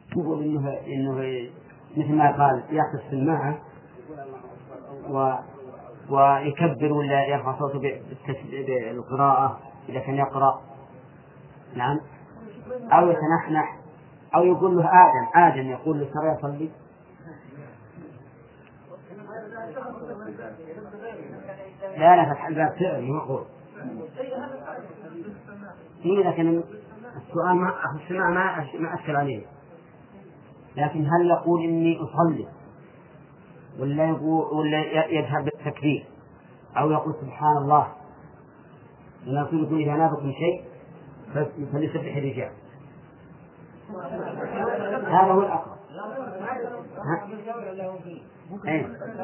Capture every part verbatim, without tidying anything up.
يقول إنه إنه مثل ما قال يأخذ السماعة و ويكبر ولا يرفع صوته بالقراءة إذا كان يقرأ، نعم، أو يتنحنح، أو يقول له آدم آدم يقول له ترى يصلي. لا لا فتح الباب فعل مقول إيه، لكن السؤال ما السماع ما ما أثر عليه، لكن هل يقول إني أصلي ولا يقول ولا يذهب بالتكبير أو يقول سبحان الله؟ ونقول إذا نابكم شيء فليسبح الرجال، هذا هو الأقرب. إيه.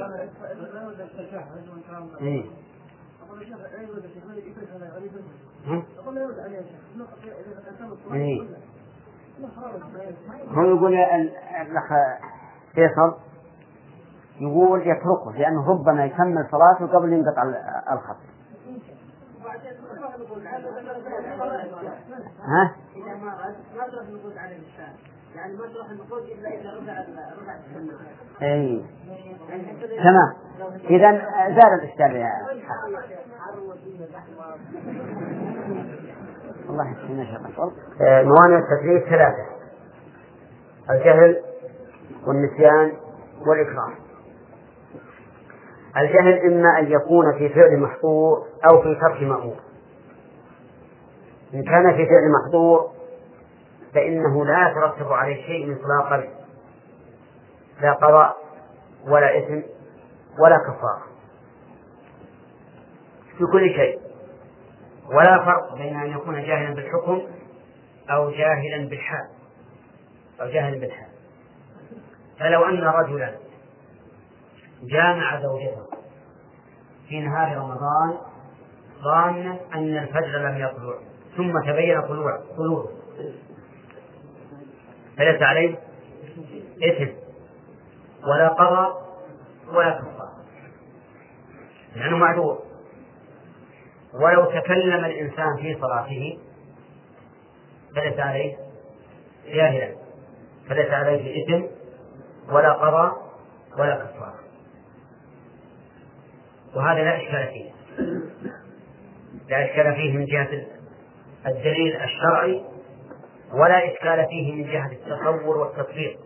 إيه. إيه. هو يقول الأخ فيصل يقول يتركه لأنه ربما يكمل صلاته قبل ينقطع الخط. ها؟ يعني ما تروح النقود إلا إذا رفع رفع السماعة. أي تمام. إذن زال الإشكال يا الله يسلمك يا شيخ. موانع التكليف ثلاثة: الجهل والنسيان والإكراه. الجهل إما أن يكون في فعل محظور أو في ترك مأمور. إن كان في فعل محظور فإنه لا يترتب عليه شيء من صلاة قلب، لا قضاء ولا إثم ولا كفارة في كل شيء، ولا فرق بين أن يكون جاهلا بالحكم أو جاهلا بالحال أو جاهلا بالحال. فلو أن رجلا جامع زوجته في نهار رمضان ظانا أن الفجر لم يطلع ثم تبين طلوع طلوعه فليس عليه إثم ولا قضاء ولا كفارة لأنه معذور. ولو تكلم الإنسان في صلاته فليس عليه جاهلا فليس عليه إثم ولا قضاء ولا كفارة، وهذا لا إشكال فيه، لا إشكال فيه من جهة الدليل الشرعي ولا إشكال فيه من جهة التصور والتطبيق.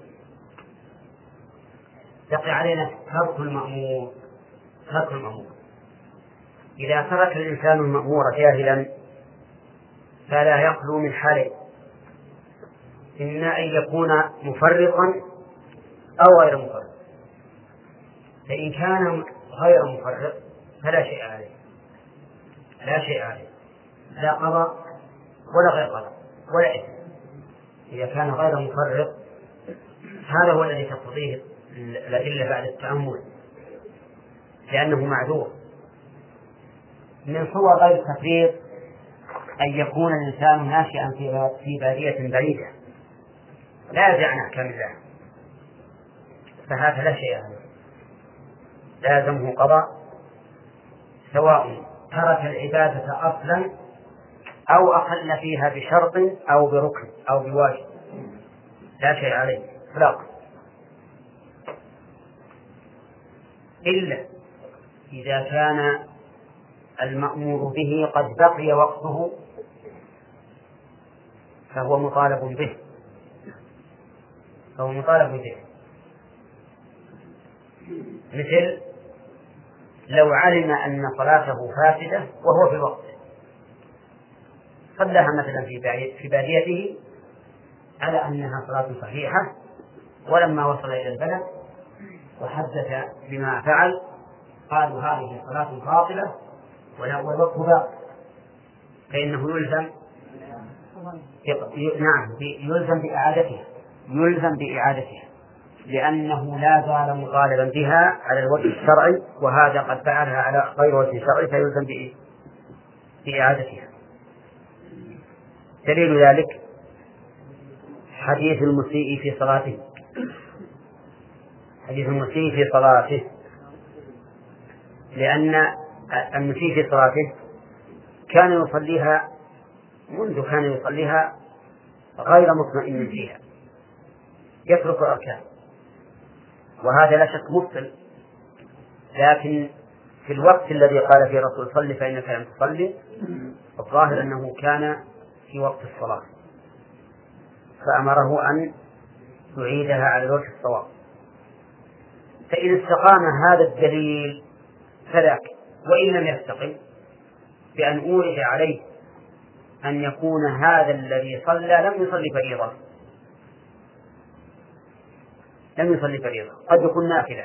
يقع علينا ترك المأمور. ترك المأمور إذا ترك الإنسان المأمور جاهلا فلا يخلو من حالين: إما أن يكون مفرطا أو غير مفرط. فإن كان غير مفرط فلا شيء عليه، لا شيء عليه، لا قضاء ولا غير قضاء ولا إثم. إذا كان غير مفرط هذا هو الذي تقتضيه الأدلة بعد التأمل لأنه معذور. من صور غير التفريط أن يكون الإنسان ناشئا في بادية بعيدة لا يدري عن أحكام الله، فهذا لا شيء عليه، لازمه قضاء سواء ترك العبادة أصلا أو أقل فيها بشرط أو بركن أو بواجب، لا شيء عليه إطلاقا، إلا إذا كان المأمور به قد بقي وقته فهو مطالب به فهو مطالب به مثل لو علم أن صلاته فاسدة وهو في الوقت صلىها مثلا في باديته على أنها صلاة صحيحة، ولما وصل إلى البلد وحدث بما فعل قالوا هذه صلاة باطلة والوقت باطل، فإنه يلزم نعم يلزم بإعادتها يلزم بإعادتها لأنه لا زال مطالبا بها على الوجه الشرعي، وهذا قد فعلها على غير وجه شرعي فيلزم بإعادتها. دليل ذلك حديث المسيء في صلاته حديث المسيء في صلاته لأن المسيء في صلاته كان يصليها منذ كان يصليها غير مطمئن فيها، يترك الأركان، وهذا لا شك مبطل. لكن في الوقت الذي قال فيه الرسول صل فإنك لم تصلي، الظاهر أنه كان في وقت الصلاة فأمره أن يعيدها على الوجه الصواب. فإن استقام هذا الدليل فذاك، وإن لم يستقم بأن أورد عليه أن يكون هذا الذي صلى لم يصلي فريضة، لم يصلي فريضة، قد يكون نافلة،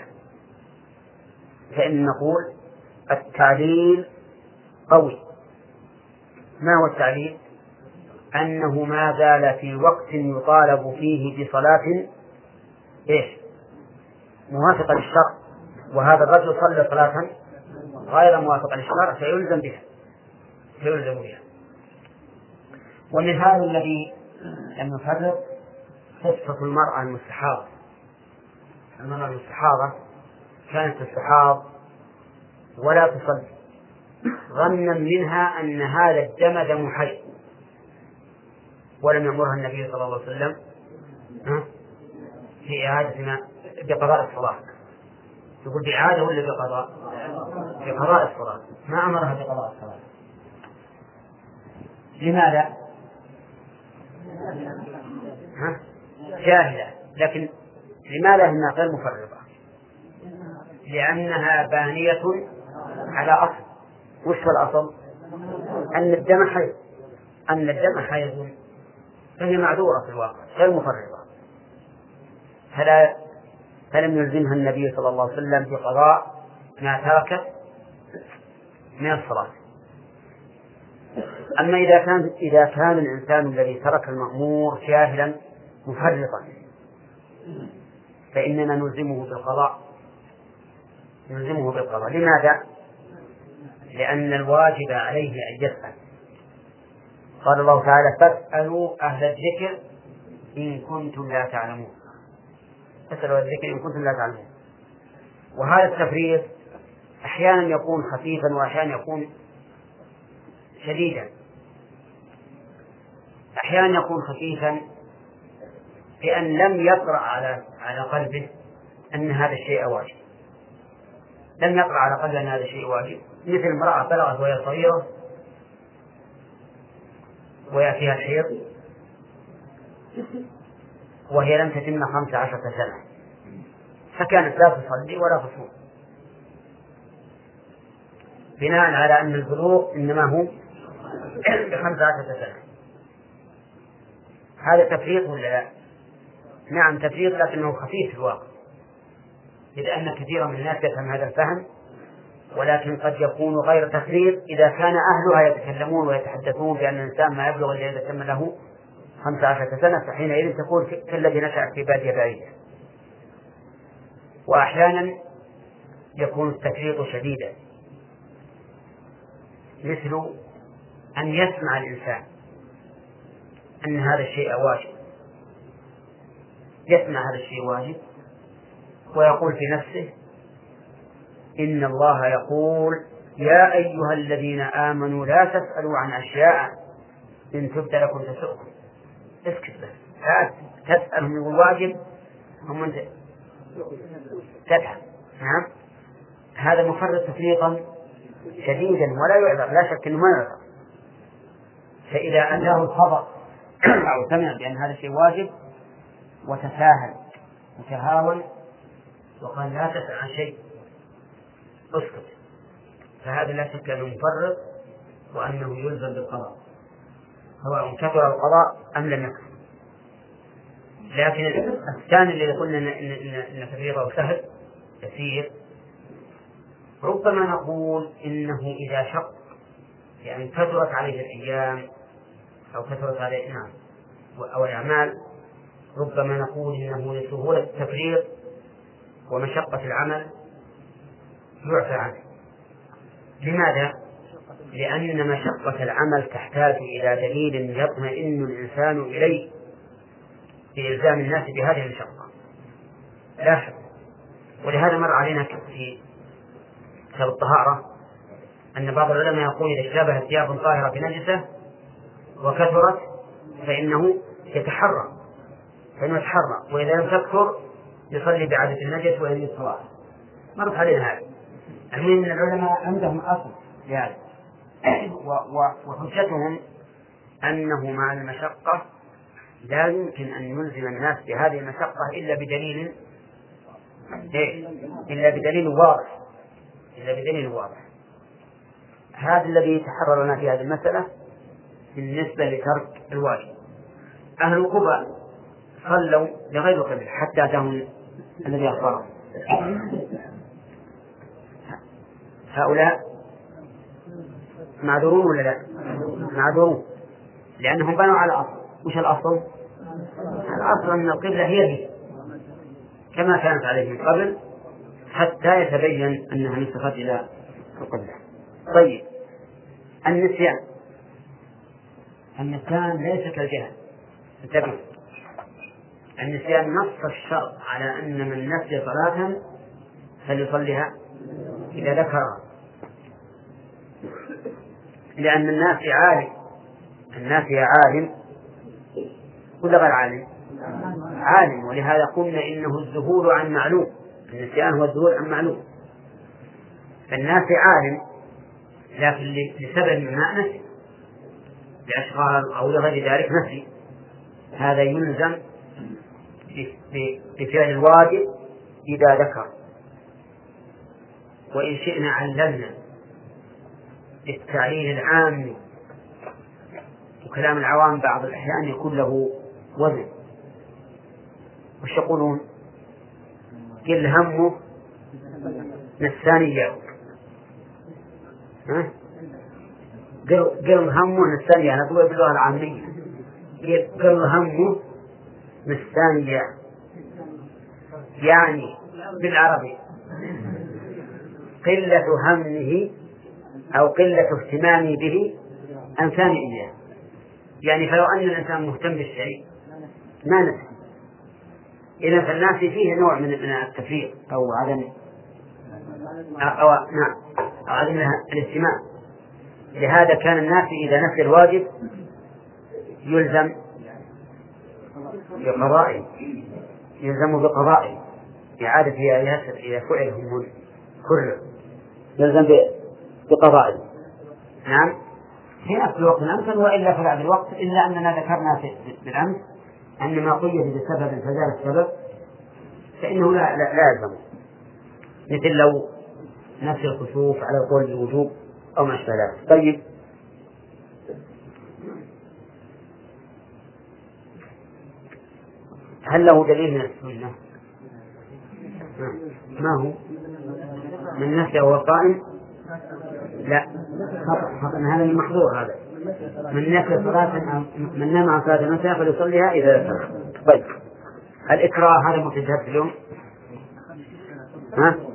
فإن نقول التعليل قوي. ما هو التعليل؟ أنه ما زال في وقت يطالب فيه بصلاة إيش؟ موافقة للشرع، وهذا الرجل صلى صلاة غير موافقة للشرع فيلزم بها فيلزم بها. والمثال الذي لم يفرق قصة المرأة المستحاضة. المرأة المستحاضة كانت تستحاض ولا تصلي، ظنا منها أن هذا الدم دم حي، ولم يأمرها النبي صلى الله عليه وسلم في إعادة ما بقضاء الصلاة. يقول بإعادة ولا بقضاء؟ بقضاء الصلاة، ما أمرها بقضاء الصلاة. لماذا؟ ها؟ جاهلة. لكن لماذا هي غير مفرطة؟ لأنها بانية على أصل. وش هو الأصل؟ أن الدم حيض، أن الدم حيض، فهي معذورة في الواقع غير مفرطة. فلا فلم يلزمها النبي صلى الله عليه وسلم بقضاء ما ترك من الصلاة. أما إذا كان إذا كان الإنسان الذي ترك المأمور جاهلا مفرطا فإننا نلزمه بالقضاء، نلزمه بالقضاء. لماذا؟ لأن الواجب عليه أن يسأل. قال الله تعالى فاسألوا أهل الذكر إن كنتم لا تعلمون. فاسألوا أهل الذكر إن كنتم لا تعلمون. وهذا التفريط أحيانا يكون خفيفا وأحيانا يكون شديدا. أحيانا يكون خفيفا بأن لم يطرأ على على قلبه أن هذا الشيء واجب، لم يطرأ على قلبه أن هذا الشيء واجب، مثل امرأة بلغت وهي صغيرة ويأتيها الحيض وهي لم تتم خمس عشرة سنة، فكانت لا تصلي ولا تصوم، بناء على أن البلوغ إنما هو بخمس عشرة سنة. هذا تفريط ولا لا؟ نعم تفريط، لكنه خفيف في الواقع، لأن كثيرا من الناس يفهم هذا الفهم، ولكن قد يكون غير تفريط إذا كان أهلها يتكلمون ويتحدثون بأن الإنسان ما يبلغ إلا إذا تم له خمس عشرة سنة، فحينئذ تكون كالذي نشأ في بادية بعيدة. وأحيانا يكون التفريط شديدا، مثل أن يسمع الإنسان أن هذا الشيء واجب، يسمع هذا الشيء واجب ويقول في نفسه إن الله يقول يا أيها الذين آمنوا لا تسألوا عن أشياء إن تبد لكم تسؤكم. اسكت بس، لا تسألهم الواجب هم أنت تبحث. نعم هذا مفرط تفريطا شديدا ولا يعذر، لا شك أنه ما يعذر. فإذا أتاه الخبر أو سمع بأن هذا الشيء واجب وتساهل وتهاون وقال لا تسأل عن شيء اسكت، فهذا لا شك أنه مفرط وأنه يلزم بالقضاء سواء كثر القضاء أم لم يكن. لكن الثاني الذي قلنا إن تفريطه سهل يسير، ربما نقول إنه إذا شق، يعني كثرت عليه الأيام أو كثرت عليه نعم أو الأعمال، ربما نقول إنه لسهولة التفريط ومشقة العمل يعفى عنه. لماذا؟ لأن مشقة العمل تحتاج إلى دليل يطمئن الإنسان إليه بإلزام الناس بهذه المشقة لا شك. ولهذا مر علينا في كتاب الطهارة أن بعض العلماء يقول إذا اشتبهت ثياب طاهرة بنجسة وكثرت فإنه يتحرى فإنه يتحرى، وإذا لم تكثر يصلي بعادة النجس ويزيد صلاة. مرت علينا هذه. المهم أن العلماء عندهم أصل يعني وحجتهم أنه مع المشقة لا يمكن أن يلزم الناس بهذه المشقة إلا بدليل إيه؟ إلا بدليل واضح إلا بدليل واضح. هذا الذي يتحرر لنا في هذه المسألة بالنسبة لترك الواجب. أهل قبى صلوا لغير القبلة حتى أتاهم الذي أخبرهم. هؤلاء معذورون ولا لا؟ معذورون، لأنهم بنوا على أصل. وش الأصل؟ الأصل أن القبلة هي هي كما كانت عليه من قبل حتى يتبين أنها نسخت إلى القبلة. طيب، النسيان النسيان ليس كالجهل. انتبه، النسيان نص الشرع على أن من نسي صلاة فليصليها إذا ذكرها، لأن الناس عالم الناس عالم ولا غير عالم؟ عالم، ولهذا قلنا إنه الذهول عن معلوم. النسيان هو الذهول عن معلوم. فالناس عالم لكن لسبب ما نسي، لأشغال أو لغير ذلك نسي، هذا يلزم بفعل الواجب إذا ذكر. وإن شئنا عللنا بالتعليل العام، وكلام العوام بعض الأحيان يكون له وزن. وش يقولون؟ قل همه نساني جاوب، قل همه نساني، أنا أقول باللغة العامية قل همه نساني جاوب، يعني بالعربي قلة همه أو قلة اهتمامي به أنساني إياه. يعني فلو أن الإنسان مهتم بالشيء ما نسي. إذا فالناس فيه نوع من التفريط أو عدم أو نعم أو عدم الاهتمام. لهذا كان الناس إذا نسي الواجب يلزم بقضائه يلزم بقضائه إعادة إذا فعل هم كله يلزم بقضائه. نعم، في نفس الوقت الأمثل، وإلا فبعد الوقت، إلا أننا ذكرنا بالأمس أن ما قيد بسبب فزال السبب فإنه لا لا, لا يلزم، مثل لو نفي الكسوف على القول بالوجوب أو ما أشبه ذلك. طيب، هل له دليل من السنة؟ ما هو؟ من نفي وهو قائم؟ لا، خطأ. هذا المحظور. هذا من نفي صلاة من نام عن صلاة المساء فليصليها إذا ذكر. طيب، الإكراه هذا متجهد اليوم. ها؟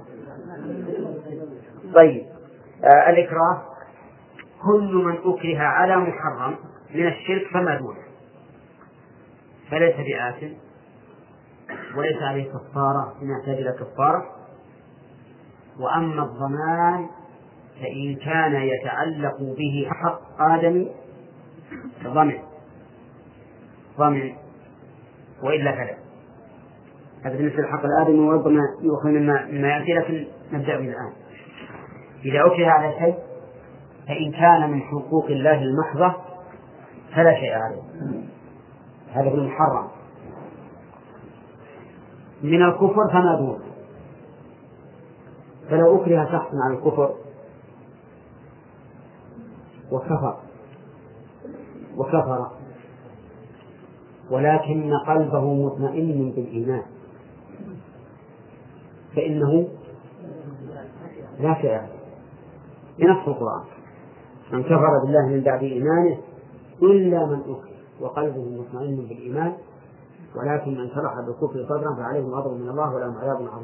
طيب، آه الإكراه كل من أكره على محرم من الشرك فما دونه، فليس بآثم وليس عليه كفارة إن احتاج إلى كفارة. وأما الضمان فإن كان يتعلق به حق آدم ضمن ضمن وإلا فلا. هذا بالنسبة لحق الآدم، وربما يؤخذ مما يأتي، لكن نبدأ به الآن. إذا أكره على شيء فإن كان من حقوق الله المحضة فلا شيء عليه، هذا بالمحرم. من الكفر فما دون، فلو أكره شخص على الكفر وكفر وكفر ولكن قلبه مطمئن بالإيمان فإنه لا شيء عليه. بنص القرآن: من كفر بالله من بعد إيمانه إلا من أكره وقلبه مطمئن بالإيمان ولكن من شرح بالكفر صدرا فعليهم غضب من الله ولهم عذاب عظيم.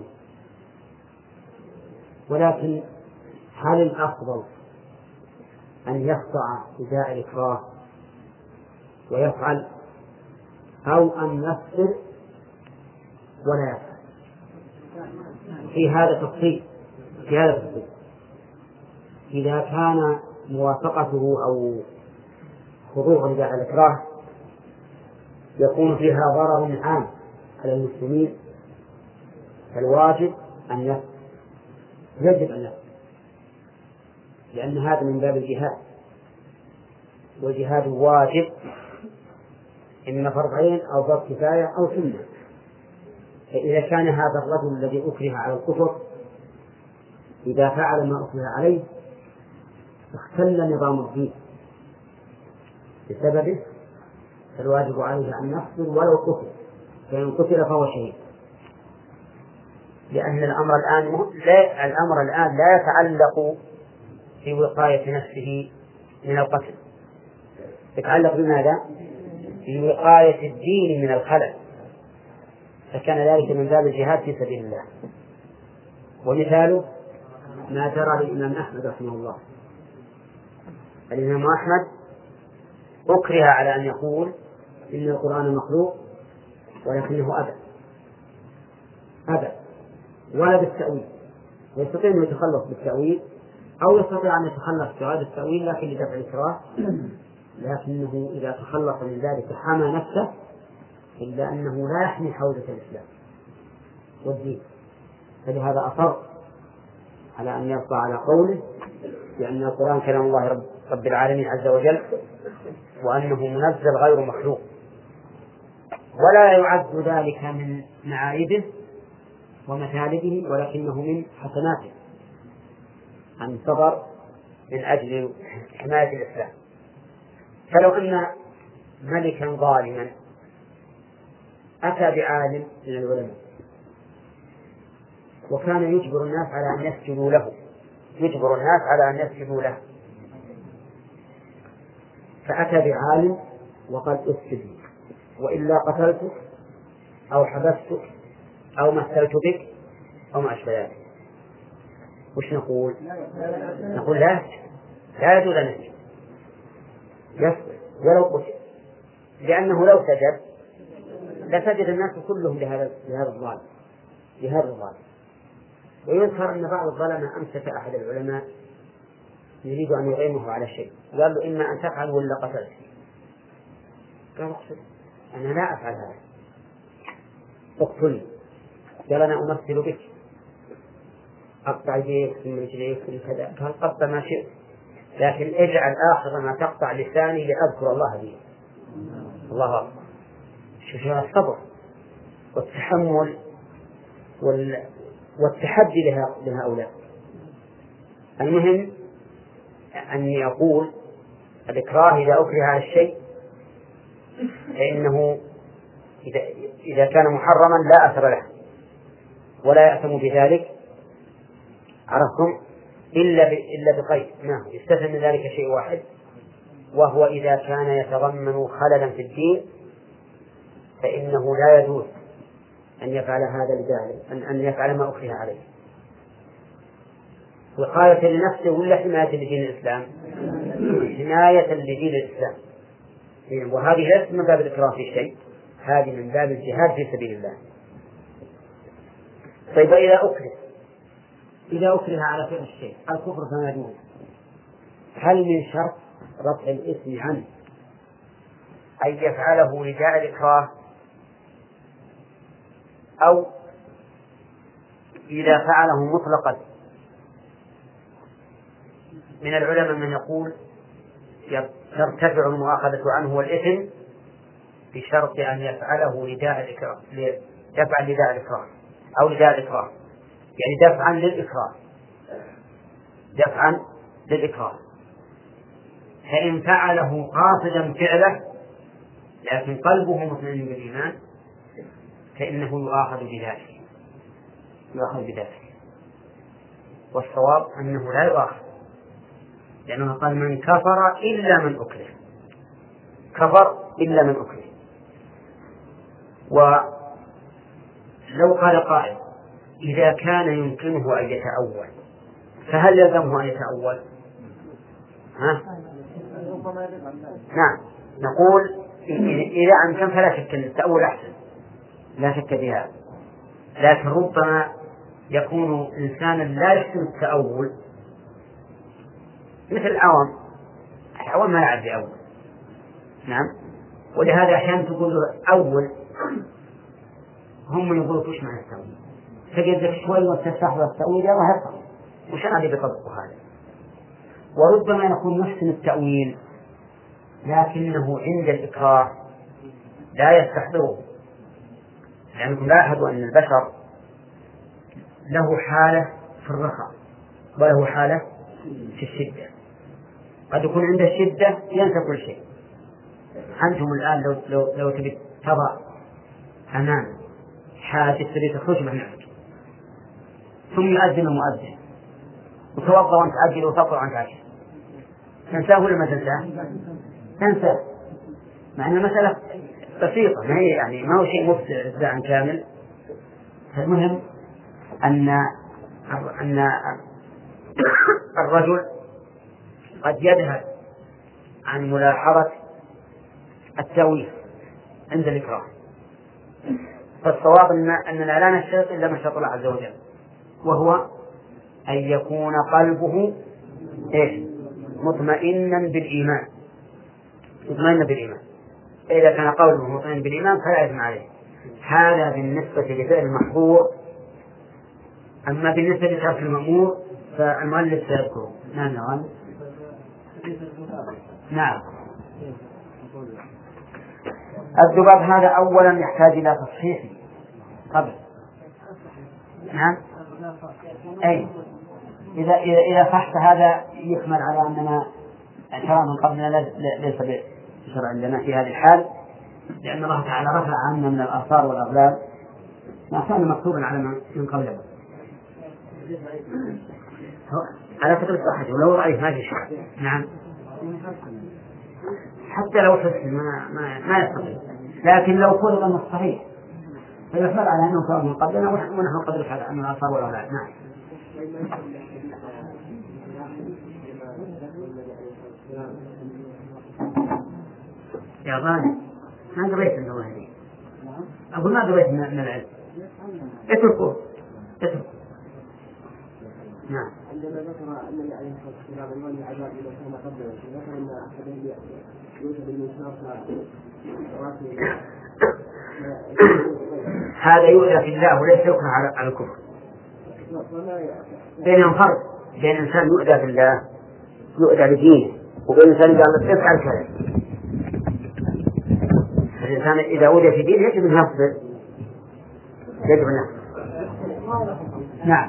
ولكن هل الأفضل أن يخضع إزاء الإكراه ويفعل، أو أن يصبر ولا يفعل؟ في هذا تفصيل في هذا تفصيل إذا كان موافقته أو خضوع إزاء الإكراه يكون فيها ضرر عام على المسلمين فالواجب أن يفعل، يجب أن يفعل، لأن هذا من باب الجهاد، والجهاد واجب إما فرض عين أو فرض كفاية أو سنة. فإذا كان هذا الرجل الذي أكره على الكفر إذا فعل ما أكره عليه اختل نظام الدين بسببه، فالواجب عليه أن يقتل ولو قتل، فإن قتل فهو شهيد. لأن الأمر الآن لا الأمر الآن لا يتعلق في وقاية نفسه من القتل، يتعلق بماذا؟ في وقاية الدين من الخلل، فكان ذلك من باب الجهاد في سبيل الله. ومثاله ما جرى للإمام أحمد رحمه الله. الإمام أحمد أكره على أن يقول إن القرآن مخلوق، ولكنه أبى أبى ولا بالتأويل، يستطيع أن يتخلص بالتأويل أو يستطيع أن يتخلص بغير التأويل لكن لدفع الإكراه، لكنه إذا تخلص من ذلك حمى نفسه، إلا أنه لا يحمي حوزة الإسلام والدين، فلهذا أصر على أن يبقى على قوله لأن القرآن كلام الله رب, رب العالمين عز وجل، وأنه منزل غير مخلوق، ولا يعد ذلك من معايبه ومثالبه، ولكنه من حسناته أن صبر من أجل حماية الإسلام. فلو أن ملكا ظالما أتى بعالم من العلماء وكان يجبر الناس على أن يسجدوا له يجبر الناس على أن يسجدوا له فأتى بعالم وقال اسجد وإلا قتلتك أو حبستك أو مثلت بك أو ما أشبه ذلك، وش نقول؟ نقول لا لا يجوز أن يسجد يسجد ولو قتل، لأنه لو سجد لسجد الناس كلهم لهذا لهذا الظالم لهذا الظالم. ويذكر أن بعض الظلمة أمسك أحد العلماء يريد أن يعينه على شيء، قال له إما أن تفعل ولا قتلت، قال اقتل، أنا لا أفعل هذا، اقتلني. قال أنا أمثل بك، أقطع يديك ثم رجليك ثم كذا، قال قطع ما شئت، لكن اجعل آخر ما تقطع لساني لأذكر الله به. الله أكبر. شوف الصبر والتحمل وال... والتحدي لها... لهؤلاء. المهم أن يقول الإكراه إذا أكره على الشيء فإنه إذا, إذا كان محرما لا أثر له ولا يأثم بذلك، عرفتم؟ إلا ب... إلا بقيد، نعم يستثنى من ذلك شيء واحد، وهو إذا كان يتضمن خللا في الدين فإنه لا يجوز أن يفعل هذا لذلك، أن أن يفعل ما أكره عليه وقاية لنفسه ولا حماية لدين الإسلام؟ حماية لدين الإسلام. وهذه ليست من باب الإكراه في شيء، هذه من باب الجهاد في سبيل الله. طيب إذا أكره إذا أكره على فعل الشيء الكفر فما يجوز، هل من شرط رفع الإثم عنه أن يفعله لداء الإكراه، أو إذا فعله مطلقا؟ من العلماء من يقول ترتفع المؤاخذة عنه والإثم بشرط أن يفعله لداء الإكراه، يفعل لداء الإكراه أو لداء الإكراه، يعني دفعا للإكراه دفعا للإكراه. فإن فعله قاصدا فعله لكن قلبه مطمئن بالإيمان فإنه يؤاخذ بذلك يؤاخذ بذلك والصواب أنه لا يؤاخذ، لأنه قال من كفر إلا من أكره، كفر إلا من أكره. ولو قال قائل إذا كان يمكنه أن يتأول فهل يلزمه أن يتأول؟ ها؟ نعم نقول إذا أمكن فلا شك أن التأول أحسن، لا شك بها، لكن ربما يكون إنسانا لا يحسن التأول مثل العوام، العوام ما يعرف يأول، نعم ولهذا أحيانا تقول له أول، هم يقولوا وش معنى التأويل؟ تجد لك شوي وتستحضر التأويل يا الله يفهم وش أنا اللي بطبقه هذا. وربما يكون يحسن التأويل لكنه عند الإكراه لا يستحضره، لأنكم لاحظوا أن البشر له حالة في الرخاء وله حالة في الشدة. قد يكون عند الشدة ينسى كل شيء. أنتم الآن لو لو لو تبي تضع أمام حادث تبي تخرج من نفسك ثم يؤذن المؤذن وتوضأ وأنت عاجل وتقرأ وأنت عاجل، تنساه ولا ما تنساه؟ تنساه، مع أن المسألة بسيطة، ما هي يعني ما هو شيء مفزع كامل. المهم أن أن الرجل قد يذهب عن ملاحظة التأويل عند الإكراه، فالصواب أن أننا لا نشترط إلا ما شاء الله عز وجل، وهو أن يكون قلبه إيش؟ مطمئنا بالإيمان، مطمئنا بالإيمان. إذا كان قلبه مطمئن بالإيمان فلا يجمع عليه. هذا بالنسبة لفعل المحظور. أما بالنسبة لترك المأمور فالمؤلف سيذكره. نعم نعم نعم. الذباب هذا أولا يحتاج إلى تصحيح قبل. نعم أي إذا إذا إذا فحت هذا يكمل على أننا شرع من قبلنا ليس بشرع عندنا في هذه الحال، لأن الله تعالى رفع عنا من الآثار والأغلال ما كان مكتوبا على من قبلنا على فكرة صحته ولو رأيت ما في شيء. نعم حتى لو حسن ما ما ما يستطيع، لكن لو فرض أنه صحيح فيحمل على أنه صار من قبلنا ونحن قد رفع عن الآثار والأغلال. نعم. يا ظالم ما قريت من الله هذه، أقول ما قريت من العلم. اتركوا اتركوا. نعم. عندما ذكر النبي عليه الصلاة والسلام عنوان العذاب إذا كان قبله، ذكر أن أحدهم يوجد بالمشاق هذا يؤذى في الله وليس يكره على الكفر. بينهم فرق بين إنسان يؤذى في الله يؤذى بدينه وبين إنسان قال افعل كذا. الإنسان إذا أوذي في دينه يجب أن يصبر، يجب أن يصبر. نعم.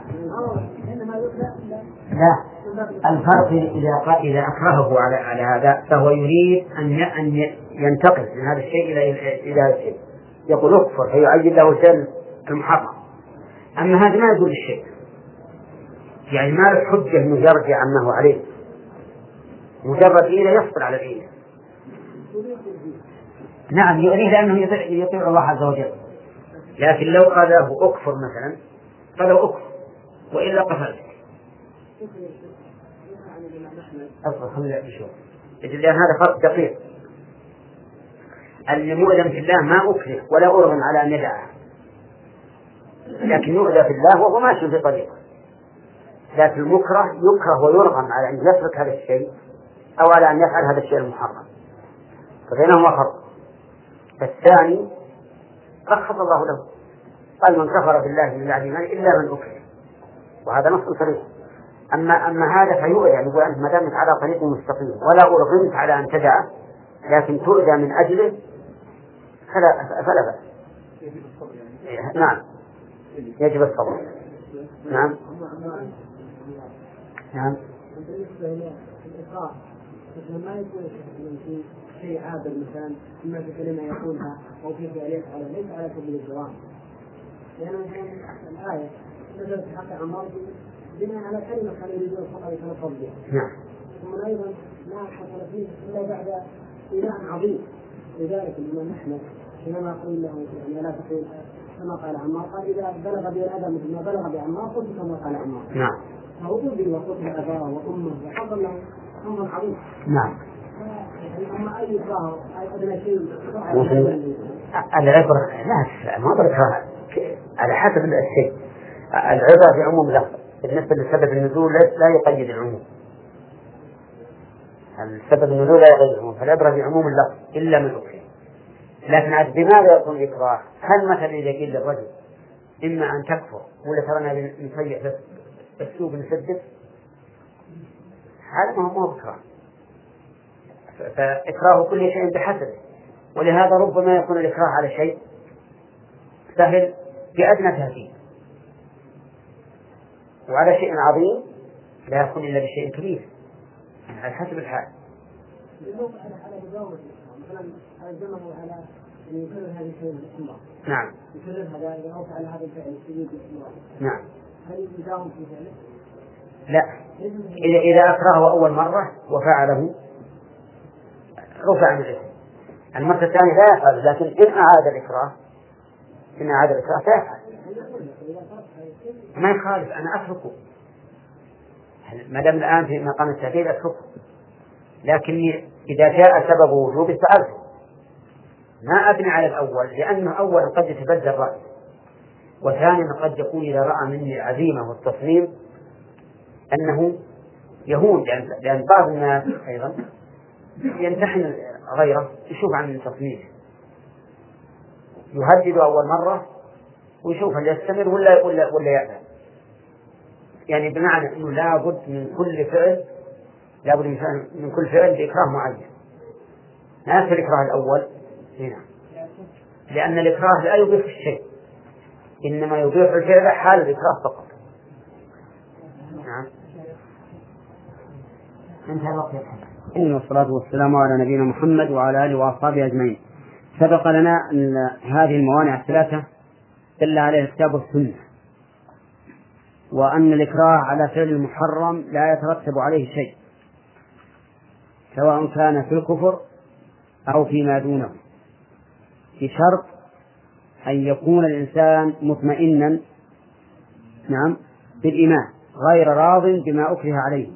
لا الفرق إذا إذا أكرهه على على هذا فهو يريد أن أن ينتقل من هذا الشيء إلى إلى هذا الشيء، يقول اكفر فيعجل له شيء المحرم. أما هذا ما يقول الشيء، يعني ما له حجة إنه يرجع عما هو عليه، مجرد إلى يصبر على دينه. نعم يريد أنه يطيع الله عز وجل، لكن لو قال له اكفر مثلا فلو اكفر وإلا قتلك. أصبر خلي بشوف. لأن هذا فرق دقيق. اللي مؤذن في الله ما أكره ولا أرغم على أن يدعه، لكن يؤذى في الله وهو ماشي في طريقه. لكن المكره يكره ويرغم على أن يترك هذا الشيء أو على أن يفعل هذا الشيء المحرم، فبينهما فرق. الثاني رخص الله له، قال من كفر بالله من بعد إيمانه إلا من أكره، وهذا نص صريح. أما أما هذا فيؤذى، يقول أنت ما دامت على طريق مستقيم ولا أرغمت على أن تدعه لكن تؤذى من أجله فلا فلا بأس. نعم يجب الصبر. نعم نعم. ما يكون في شيء عابر مثلا إما في كلمة يقولها أو في فعل يفعله ليس على سبيل الجرام، لأن الآية نزلت في حق عمار بناء على كلمة كانوا يريدون فقط يتلفظ بها. نعم. ثم أيضا ما حصل فيه إلا بعد إله عظيم، لذلك الإمام أحمد حينما قيل له يعني لا تقول كما قال عمار قال إذا بلغ به الأذى مثل ما بلغ بعمار قلت كما قال عمار. نعم. فوجودي وقلت أباه وأمه وحصل له أمر عظيم. نعم. أما أي ظاهر أي أدنى شيء العبرة لا ما بركها على حسب الشيء. العبرة في عموم اللفظ، بالنسبة لسبب النزول لا يقيد العموم. السبب النزول لا يقيد العموم، فالعبرة في عموم اللفظ إلا من أكره. لكن عاد بماذا يكون الإكراه؟ هل مثلا إذا قيل للرجل إما أن تكفر ولا ترانا نسيء بس أسلوب نسدد، هذا ما هو إكراه. فإكراه كل شيء بحسبه، ولهذا ربما يكون الإكراه على شيء سهل بأدنى تهديد، وعلى شيء عظيم لا يكون إلا بشيء كبير على حسب الحال. نعم. نعم. لا، إذا إذا أكرهه أول مرة وفعله رفع من الإثم. المرة الثانية لا يفعل، لكن إن أعاد الإكراه إن أعاد الإكراه فيفعل. ما يخالف، أنا أتركه ما دام الآن في مقام التأكيد أتركه، لكن إذا جاء سبب وجوب فعلته، ما أبني على الأول، لأنه أولا قد يتبدل رأي، وثانيا قد يكون إذا رأى مني العزيمة والتصميم أنه يهون، لأن بعض الناس أيضا يمتحن غيره يشوف عن تصميمه، يهدد أول مرة ويشوف هل يستمر ولا ولا ولا يعمل، يعني بمعنى أنه لا بد من كل فعل لا بد من كل فعل بإكراه معين، ما في الإكراه الأول هنا، لأن الإكراه لا يبيح الشيء، إنما يبيح الفعل حال الإكراه فقط. نعم. انتهى الوقت. إن الصلاة والسلام على نبينا محمد وعلى آله وأصحابه أجمعين. سبق لنا أن هذه الموانع الثلاثة دل عليها الكتاب والسنة، وأن الإكراه على فعل المحرم لا يترتب عليه شيء، سواء كان في الكفر أو فيما دونه، بشرط أن يكون الإنسان مطمئنا نعم بالإيمان غير راض بما أكره عليه.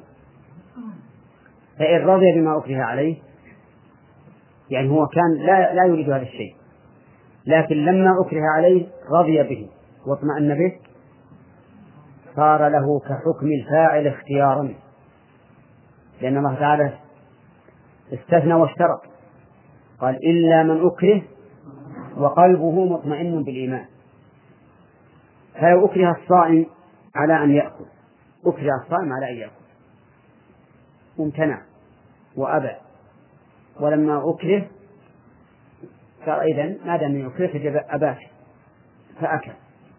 فإن رضي بما أكره عليه يعني هو كان لا, لا يريد هذا الشيء، لكن لما أكره عليه رضي به واطمأن به، صار له كحكم الفاعل اختيارا، لأن الله تعالى استثنى واشترط، قال إلا من أكره وقلبه مطمئن بالإيمان. فلو أكره الصائم على أن يأكل، أكره الصائم على أن يأكل ممتنع وأبى، ولما أكره قال إذن ما دام من أكره فجب أباك فأكل،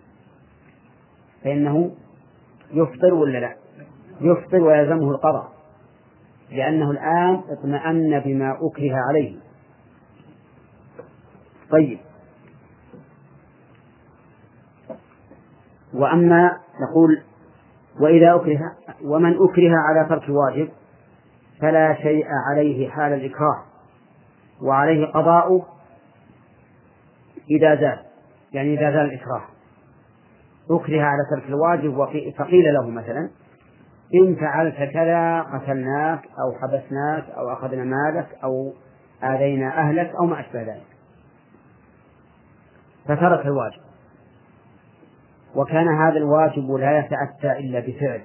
فإنه يفطر ولا لا؟ يفطر ويلزمه القضاء، لأنه الآن اطمأن بما أكره عليه. طيب، وأما نقول وإذا أكره ومن أكره على ترك واجب فلا شيء عليه حال الإكراه، وعليه قضاؤه إذا زال، يعني إذا زال الإكراه. أكره على ترك الواجب فقيل له مثلا إن فعلت كذا قتلناك أو حبسناك أو أخذنا مالك أو آذينا أهلك أو ما أشبه ذلك، فترك الواجب، وكان هذا الواجب لا يتأتى إلا بفعل.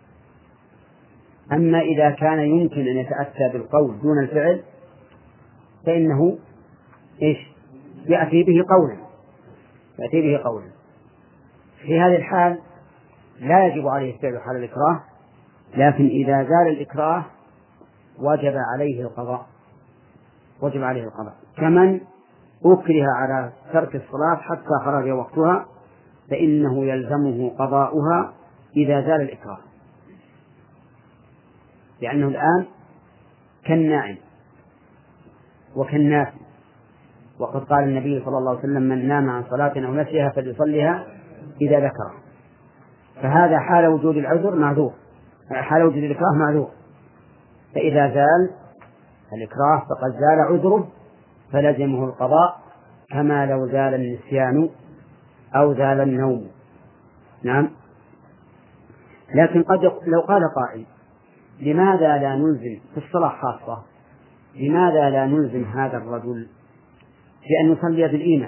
أما إذا كان يمكن أن يتأتى بالقول دون الفعل فإنه إيش؟ يأتي به قولا يأتي به قولا في هذه الحال لا يجب عليه الفعل حال الإكراه، لكن إذا زال الإكراه وجب عليه القضاء وجب عليه القضاء كمن أكره على ترك الصلاة حتى خرج وقتها، فإنه يلزمه قضاؤها إذا زال الإكراه، لأنه الآن كالنائم وكالناس، وقد قال النبي صلى الله عليه وسلم من نام عن صلاة أو نسيها فليصليها إذا ذكرها. فهذا حال وجود العذر معذور، حال وجود الإكراه معذور، فإذا زال الإكراه فقد زال عذره فلزمه القضاء كما لو زال النسيان أو زال النوم. نعم. لكن قد لو قال قائل لماذا لا نلزم في الصلاة خاصة، لماذا لا نلزم هذا الرجل بأن يصلي بالإيمان؟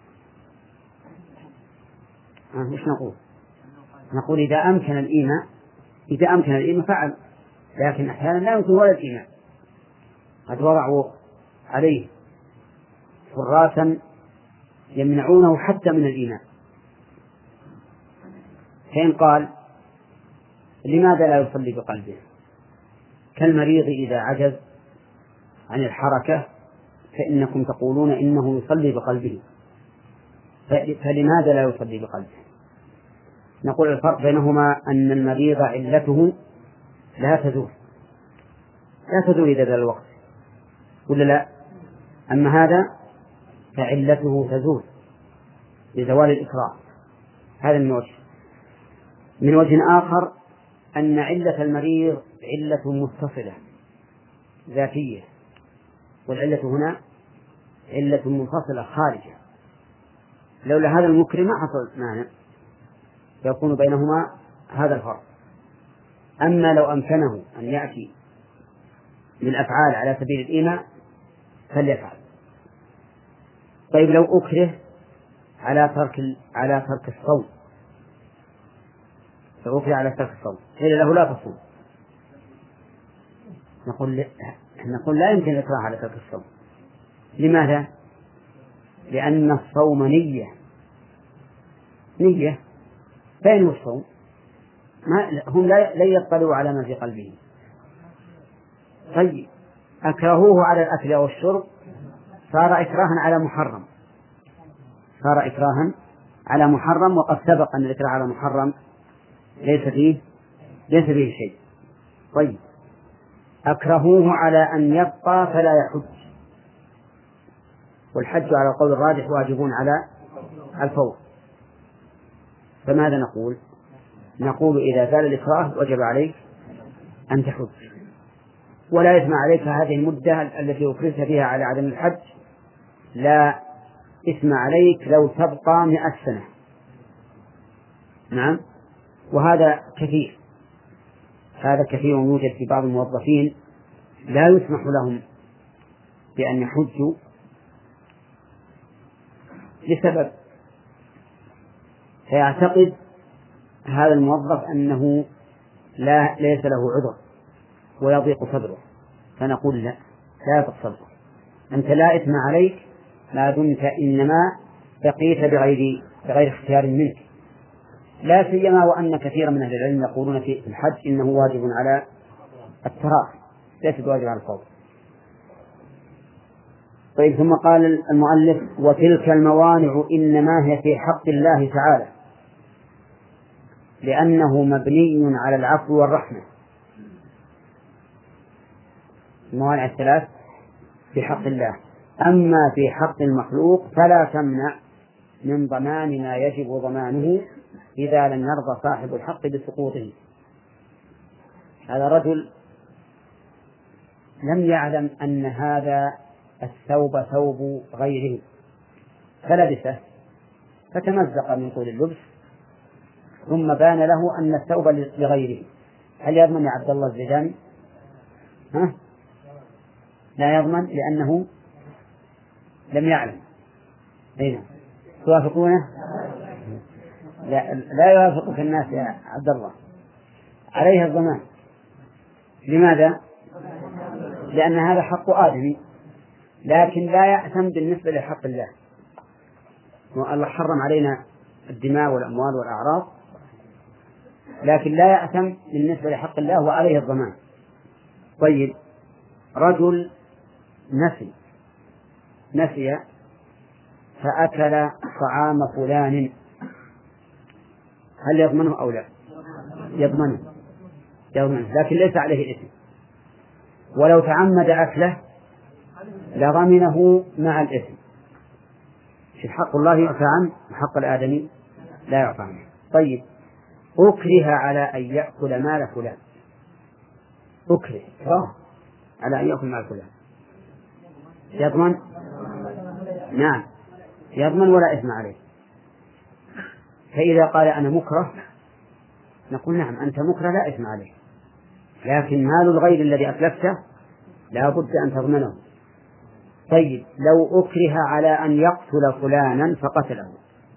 آه إيش نقول؟ نقول إذا أمكن الإيمان إذا أمكن الإيمان فعل، لكن أحيانا لا يمكن ولا الإيمان، قد وضعوا عليه حراسا يمنعونه حتى من الإيمان. فإن قال لماذا لا يصلي بقلبه؟ كالمريض إذا عجز عن الحركة فإنكم تقولون إنه يصلي بقلبه، فلماذا لا يصلي بقلبه؟ نقول الفرق بينهما أن المريض علته لا تزول لا تزول إذا ذا الوقت ولا لا؟ أما هذا فعلته تزول لزوال الإكراه. هذا من وجه. من وجه آخر أن علة المريض علة متصلة ذاتية، والعلة هنا علة منفصلة خارجة، لولا هذا المكرم ما حصل معنى، يكون بينهما هذا الفرق. أما لو أمكنه أن يأتي بالأفعال على سبيل الإيماء فليفعل. طيب لو أكره على ترك على ترك الصوم، لو أكره على ترك الصوم قيل له لا تصوم، نقول ل... نقول لا يمكن الإكراه على ترك الصوم. لماذا؟ لأن الصوم نية نية فين الصوم؟ ما هم لا لن يطلعوا على ما في قلبه. طيب أكرهوه على الأكل أو الشرب صار إكراها على محرم، صار إكراها على محرم، وقد سبق أن الإكراه على محرم ليس فيه ليس فيه شيء. طيب أكرهوه على أن يبقى فلا يحج، والحج على القول الراجح واجبون على الفور، فماذا نقول؟ نقول إذا زال الإكراه وجب عليك أن تحج، ولا إثم عليك هذه المدة التي أكرهت فيها على عدم الحج، لا إثم عليك لو تبقى مئة سنة. نعم، وهذا كثير، هذا كثير يوجد في بعض الموظفين لا يسمح لهم بأن يحجوا لسبب، فيعتقد هذا الموظف أنه لا ليس له عذر ويضيق صدره، فنقول لا لا يضيق صدره، أنت لا إثم عليك ما دمت إنما بقيت بغير بغير اختيار منك، لا سيما وأن كثيرا من أهل العلم يقولون في الحج إنه واجب على التراخي ليس بواجب على الفور. طيب ثم قال المؤلف وتلك الموانع إنما هي في حق الله تعالى لأنه مبني على العفو والرحمة. الموانع الثلاث في حق الله، أما في حق المخلوق فلا تمنع من ضمان ما يجب ضمانه إذا لم يرضى صاحب الحق بسقوطه. هذا رجل لم يعلم أن هذا الثوب ثوب غيره فلبسه فتمزق من طول اللبس، ثم بان له أن الثوب لغيره، هل يضمن يا عبد الله الزيداني؟ ها؟ لا يضمن لأنه لم يعلم. أين توافقونه؟ لا, لا يوافقك الناس يا عبد الله، عليه الضمان. لماذا؟ لأن هذا حق آدمي، لكن لا يأثم بالنسبة لحق الله، والله حرم علينا الدماء والأموال والأعراض، لكن لا يأثم بالنسبة لحق الله وعليه الضمان. طيب رجل نسي نسي فأكل طعام فلان، هل يضمنه أو لا؟ يضمنه يضمنه لكن ليس عليه إثم، ولو تعمد أكله لضمنه مع الإثم. في حق الله يعفى عنه وحق الآدمي لا يعفى عنه. طيب أكره على أن يأكل مال فلان، أكره على أن يأكل مال فلان، يضمن؟ نعم يضمن ولا إثم عليه. فإذا قال أنا مكره نقول نعم أنت مكره لا إثم عليه، لكن مال الغير الذي أتلفته لا بد أن تضمنه. طيب لو أكره على أن يقتل فلانا فقتله،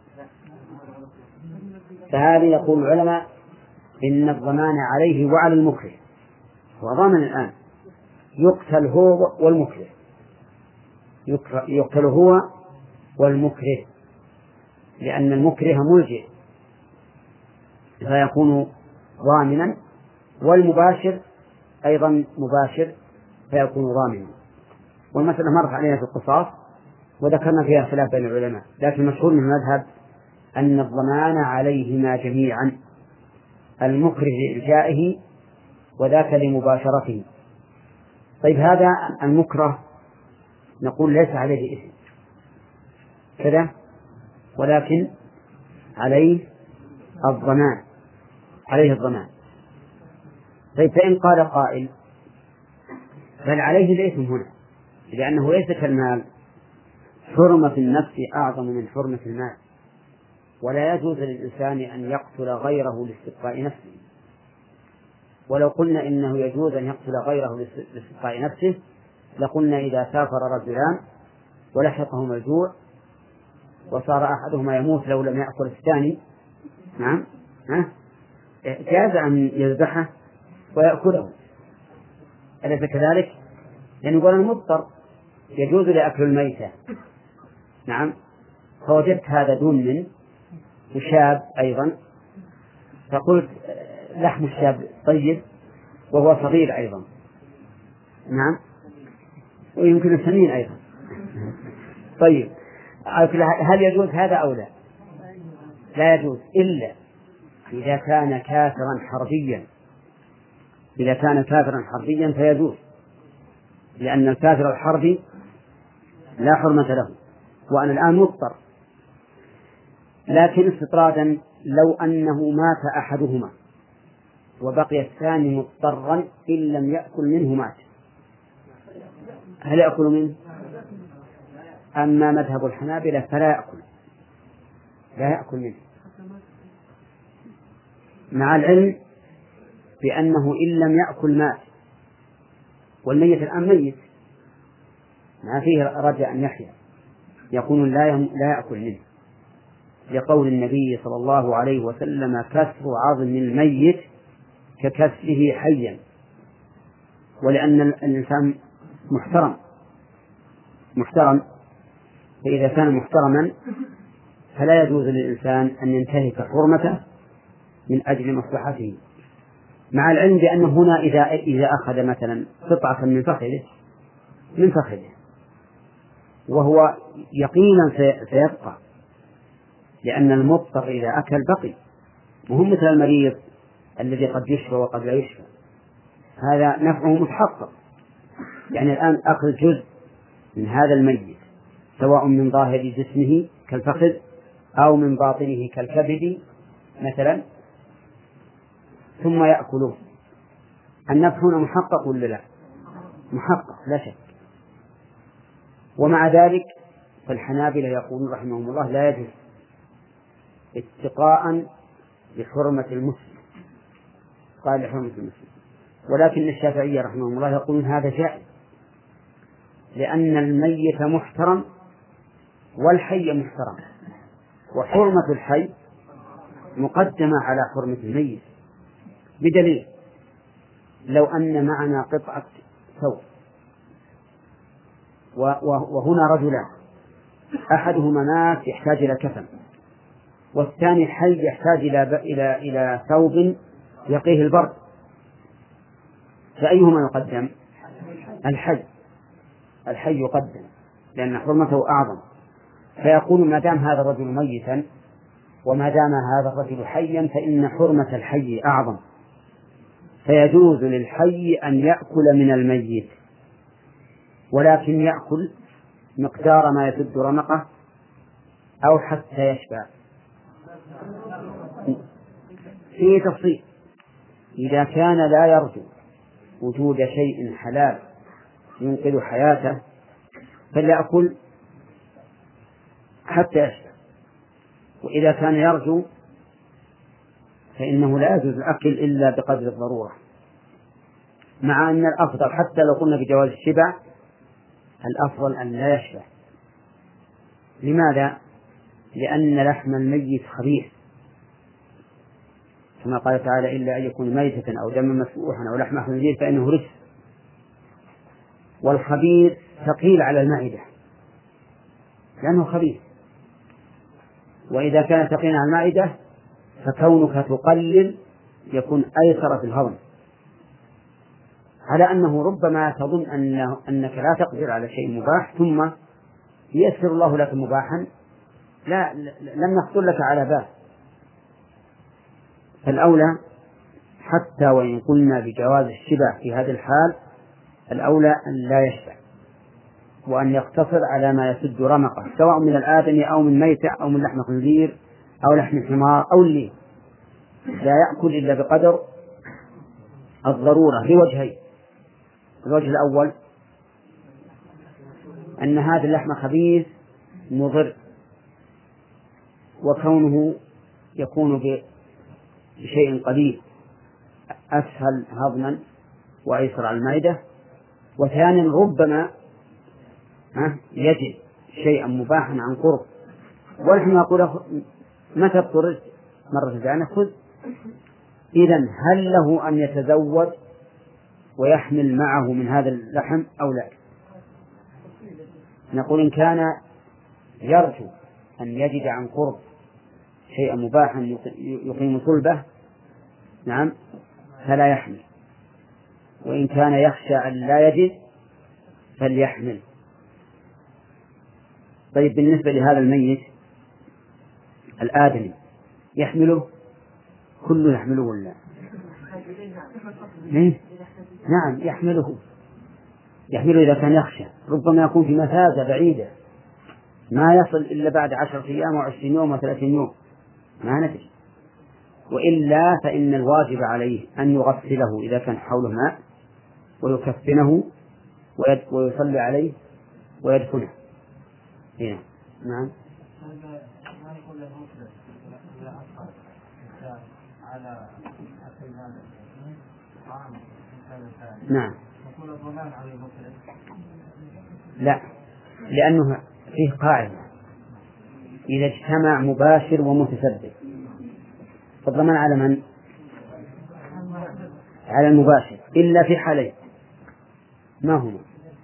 فهذا يقول العلماء إن الضمان عليه وعلى المكره، وضمن الآن يقتل هو والمكره، يقتل هو والمكره، لأن المكره ملجئ فيكون ضامنا، والمباشر أيضا مباشر فيكون ضامنا. والمسألة مرت علينا في القصاص وذكرنا فيها خلاف بين العلماء، لكن المشهور من المذهب أن الضمان عليهما جميعا، المكره لإلجائه وذاك لمباشرته. طيب هذا المكره نقول ليس عليه إثم كذا، ولكن عليه الضمان، عليه الضمان. طيب فإن قال قائل بل عليه الإثم هنا، لأنه ليس كالمال، حرمة النفس أعظم من حرمة المال، ولا يجوز للإنسان أن يقتل غيره لاستبقاء نفسه. ولو قلنا إنه يجوز أن يقتل غيره لاستبقاء نفسه لقلنا إذا سافر رجلان ولحقهما الجوع وصار أحدهما يموت لو لم يأكل الثاني، نعم ها جاز أن يذبحه ويأكله، أليس كذلك؟ يعني يقول المضطر يجوز لأكل الميتة، نعم، فوجدت هذا دون من وشاب أيضا، فقلت لحم الشاب طيب وهو صغير أيضا، نعم، ويمكن السمين أيضا. طيب هل يجوز هذا أو لا؟ لا يجوز إلا إذا كان كافرا حربيا، إذا كان كافرا حربيا فيجوز، لأن الكافر الحربي لا حرمة له، وأنا الآن مضطر. لكن استطرادا لو أنه مات أحدهما وبقي الثاني مضطرا إن لم يأكل منه مات، هل يأكل منه؟ أما مذهب الحنابلة فلا يأكل، لا يأكل منه، مع العلم بأنه إن لم يأكل مات، والميت الآن ميت ما فيه رجاء أن يحيا، يقول لا لا يأكل منه، لقول النبي صلى الله عليه وسلم كسر عظم الميت ككسره حيا، ولأن الإنسان محترم محترم فإذا كان محترما فلا يجوز للإنسان أن ينتهك حرمته من أجل مصلحته، مع العلم بأنه هنا إذا إذا أخذ مثلا قطعة من فخذه من فخذه وهو يقينا سيبقى، لأن المضطر إذا أكل بقي، وهم مثل المريض الذي قد يشفى وقد لا يشفى، هذا نفعه متحقق. يعني الآن أخذ جزء من هذا الميت سواء من ظاهر جسمه كالفخذ أو من باطنه كالكبد مثلا ثم يأكله، النفع هنا محقق ولا لا؟ محقق لا شك. ومع ذلك فالحنابلة يقولون رحمهم الله لا يجوز اتقاء لحرمة المسلم، قال لحرمة المسلم. ولكن الشافعية رحمهم الله يقولون هذا جائز، لأن الميت محترم والحي محترم، وحرمة الحي مقدمة على حرمة الميت، بدليل لو أن معنا قطعة ثوب وهنا رجلان أحدهما مات يحتاج إلى كفن والثاني حي يحتاج إلى إلى إلى ثوب يقيه البرد، فأيهما يقدم؟ الحي، الحي يقدم لأن حرمته أعظم. فيقول ما دام هذا الرجل ميتا وما دام هذا الرجل حيا فإن حرمة الحي أعظم، فيجوز للحي أن يأكل من الميت، ولكن يأكل مقدار ما يسد رمقه أو حتى يشبع. في تفصيل، إذا كان لا يرجو وجود شيء حلال ينقذ حياته فليأكل حتى يشبع، وإذا كان يرجو فإنه لا يجوز الأكل إلا بقدر الضرورة، مع أن الأفضل حتى لو قلنا بجواز الشبع الأفضل أن لا يشبع. لماذا؟ لأن لحم الميت خبيث كما قال تعالى إلا أن يكون ميتة أو دما مسفوحا أو لحم خنزير فإنه رجس، والخبيث ثقيل على المعدة لأنه خبيث. وإذا كان ثقيلا على المعدة فكونك تقلل يكون أيسر في الهضم، على أنه ربما تظن أنه أنك لا تقدر على شيء مباح ثم ييسر الله لك مباحا لا لم يخطر لك على بال. فالأولى حتى وإن قلنا بجواز الشبع في هذه الحال الأولى أن لا يشبع، وأن يقتصر على ما يسد رمقه، سواء من الآدم أو من ميتة أو من لحم خنزير أو لحم حمار أو الليل، لا يأكل إلا بقدر الضرورة لوجهين. الوجه الأول أن هذا اللحم خبيث مضر، وكونه يكون بشيء قليل أسهل هضما وأيسر على المعدة. وثانيا ربما يجد شيئا مباحا عن قرب، ونحن نقول متى اضطررت مرة ثانية خذ. إذن هل له أن يتزود ويحمل معه من هذا اللحم أو لا؟ نقول إن كان يرجو أن يجد عن قرب شيئا مباحا يقيم صلبه نعم فلا يحمل، وإن كان يخشى أن لا يجد فليحمل. طيب بالنسبة لهذا الميت الآدمي يحمله كله يحمله ولا إيه؟ نعم يحمله يحمله إذا كان يخشى، ربما يكون في مسافة بعيدة ما يصل إلا بعد عشرة أيام وعشرين يوم وثلاثين يوم ما ندري، وإلا فإن الواجب عليه أن يغسله إذا كان حوله ماء ويكفنه ويصلي عليه ويدفنه. هنا نعم نعم لا، لأنه فيه قاعدة إذا اجتمع مباشر ومتسبب فالضمان على من؟ على المباشر إلا في حالين، ما هما؟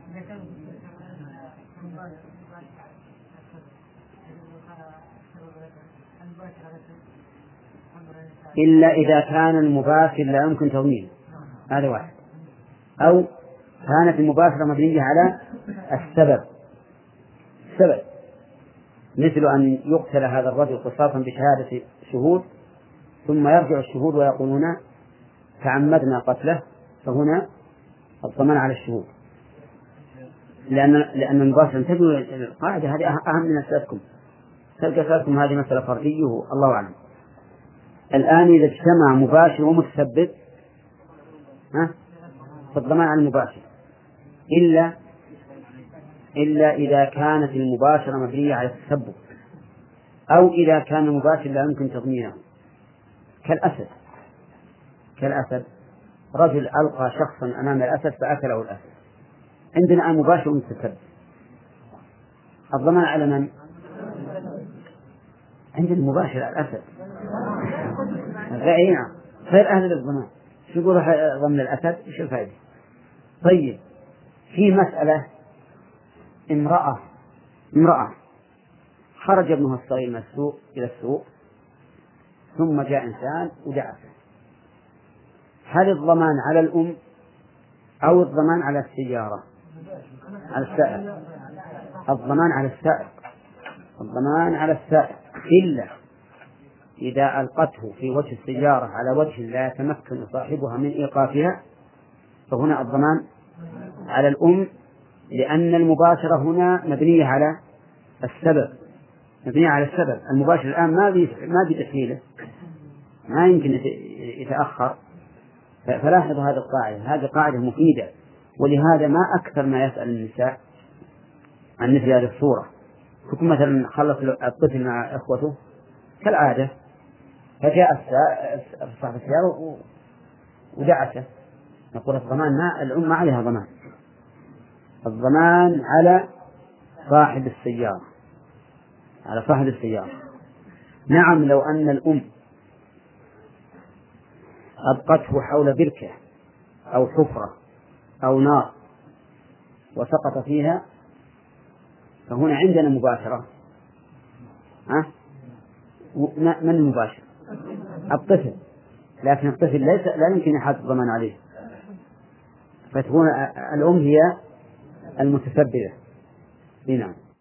إلا إذا كان المباشر لا يمكن تضمينه، هذا واحد، أو كانت المباشرة مبنية على السبب السبب مثل أن يقتل هذا الرجل قصاصا بشهادة شهود ثم يرجع الشهود ويقولون تعمدنا قتله، فهنا الضمان على الشهود، لأن لأن المباشرة انتبهوا القاعدة هذه أهم من أسئلتكم، تلك أسئلتكم هذه مسألة فردية الله أعلم. الآن إذا اجتمع مباشر ومتسبب ها فالضمان على المباشر إلا إلا إذا كانت المباشرة مبنية على التسبب، أو إذا كان المباشر لا يمكن تضمينه كالأسد كالأسد رجل ألقى شخصا أمام الأسد فأكله الأسد، عندنا الآن مباشر ومتسبب، الضمان على من؟ عندنا المباشر على الأسد غير غير أهل الضمان، شو يقول ضمن الأسد إيش الفائدة؟ طيب في مسألة امرأة امرأة خرج ابنها الصغير من السوق إلى السوق ثم جاء إنسان ودعسه، هل الضمان على الأم أو الضمان على السيارة؟ على السائق. الضمان على السائق الضمان على السائق إلا إذا ألقته في وجه السيارة على وجه لا يتمكن صاحبها من إيقافها فهنا الضمان على الأم، لأن المباشرة هنا مبنية على السبب مبنية على السبب المباشر الآن ما بي ما بتحميله ما يمكن يتأخر. فلاحظوا هذه القاعدة، هذه قاعدة مفيدة، ولهذا ما أكثر ما يسأل النساء عن مثل هذه الصورة. كنت مثلا خلص الطفل مع إخوته كالعادة فجاء صاحب السيارة ودعسه، نقول الضمان ما الأم ما عليها ضمان، الضمان على صاحب السيارة على صاحب السيارة. نعم لو أن الأم أبقته حول بركة أو حفرة أو نار وسقط فيها فهنا عندنا مباشرة. ها؟ من المباشر؟ الطفل، لكن الطفل ليس لا يمكن يحط الضمان عليه، فتكون الأم هي المتسببة. نعم.